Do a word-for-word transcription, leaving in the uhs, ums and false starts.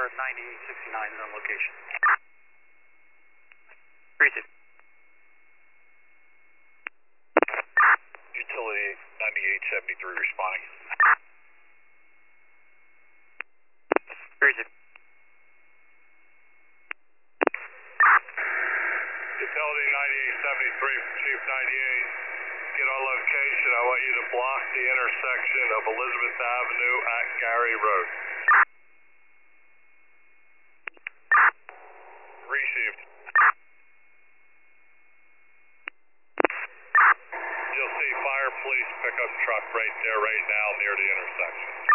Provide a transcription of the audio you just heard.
ninety-eight sixty-nine is on location. Received. Utility ninety-eight seventy-three responding. Received. Utility ninety-eight seventy-three from Chief ninety-eight. Get on location. I want you to block the intersection of Elizabeth Avenue at Gary Road. Received. You'll see fire police pickup truck right there right now near the intersection.